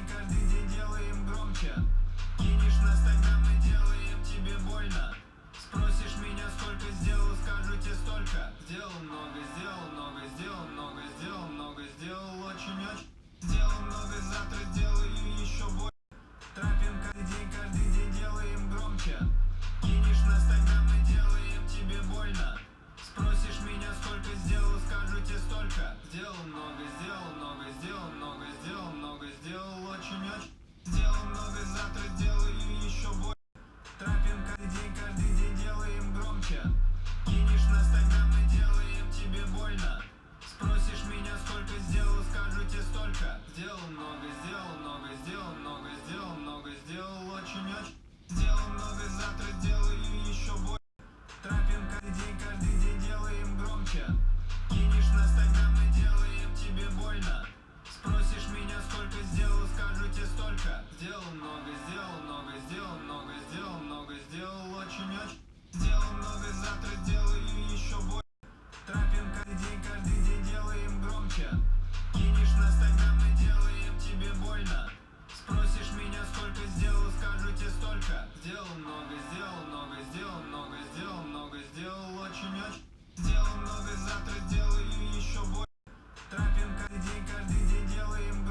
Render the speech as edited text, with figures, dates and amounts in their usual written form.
каждый день делаем громче. Кинешь нас, тогда мы делаем тебе больно. Спросишь меня, сколько сделал, скажу тебе столько. Сделал много, сделал много, сделал много, сделал много, сделал очень-очень. Сделал много, завтра сделаю еще больше. Трапим каждый день делаем громче. Кинешь нас, тогда мы делаем тебе больно. Спросишь меня, сколько сделал, скажу тебе столько. Сделал много, сделал много, сделал много, сделал много, сделал очень-очень. Сделал много, завтра сделаю еще больше. Трапим каждый день делаем громче. Кинешь нас, тогда мы делаем тебе больно. Спросишь меня, сколько сделал, скажу тебе столько. Сделал много, сделал много, сделал много, сделал много, сделал очень-очень. Сделал много, завтра сделаю еще больше. Трапим каждый день делаем громче. Кинешь нас, тогда мы делаем тебе больно. Спросишь меня, сколько сделал, скажу тебе столько. Сделал много, сделал много, сделал много, сделал много, сделал очень-очень.